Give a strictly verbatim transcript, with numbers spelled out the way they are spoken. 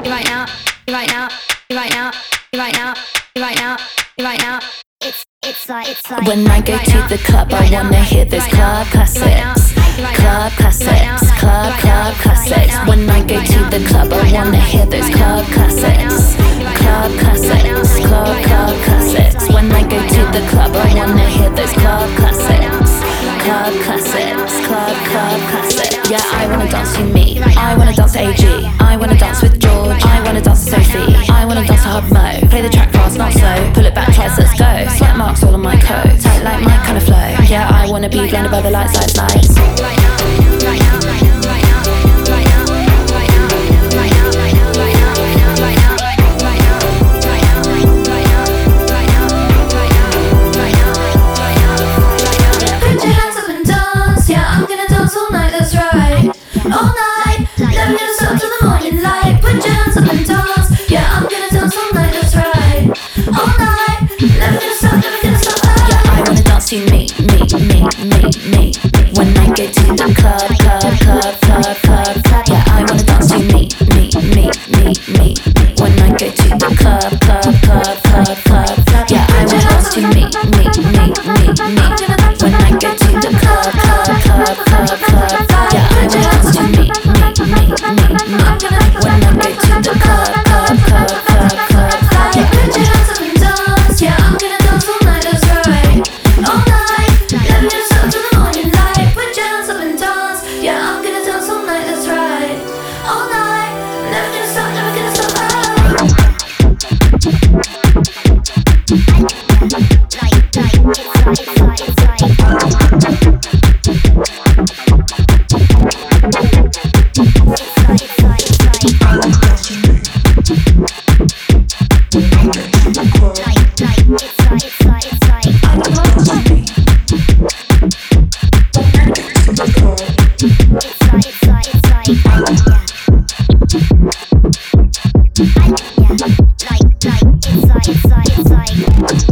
you right now, you right now, you right now, you right now, you right now, you right now. It's it's like it's like when I go to the club, I wanna hear those club classics. Club classics, club, club classics. When I go to the club, I wanna hear those club classics. Club classics, club, club classics. When I go to the club, I wanna hear those club classics. Club classics, club, club classics. Yeah, I wanna dance to me. I wanna dance to A G. I wanna dance with George. I wanna dance to Sophie. I wanna dance to Hub Mo. Play the track fast, not slow. Pull it back twice, let's go. Sweat marks all on my coat. Tight like my kind of flow. Yeah, I wanna be blinded by the lights, lights, lights. right now, right now, right now, right now, right now, right now, right now, right now, right now, right now, right now, right now, right now, right now, right now, right now, right now. Put your hands up and dance, yeah, I'm gonna dance all night, that's right. All night, never gonna stop till the morning light. Put your hands up and dance, yeah, I'm gonna dance all night, that's right. All night, never gonna stop, never gonna stop. Yeah, I wanna dance to me, me, me, me, me. When I get to the club, club, club, club, club, club. Yeah, I wanna dance to me, me, me, me, me. When I go to the club, club, club, club, club, club. Yeah, I wanna dance to me, me, me, me, me. When I get to the club, club, club, club, club, club. Yeah, I wanna dance to me, me, me, me, me. When I go to the club, club, club, club, club, club. Yeah, put your hands up and dance, yeah, I'm gonna dance all night, that's right. All night, never gonna stop till the morning light. Put your hands up and dance, yeah, I'm gonna dance all night, that's right. All night, never gonna stop, never gonna stop. Like, like, it's like, it's like, it's like.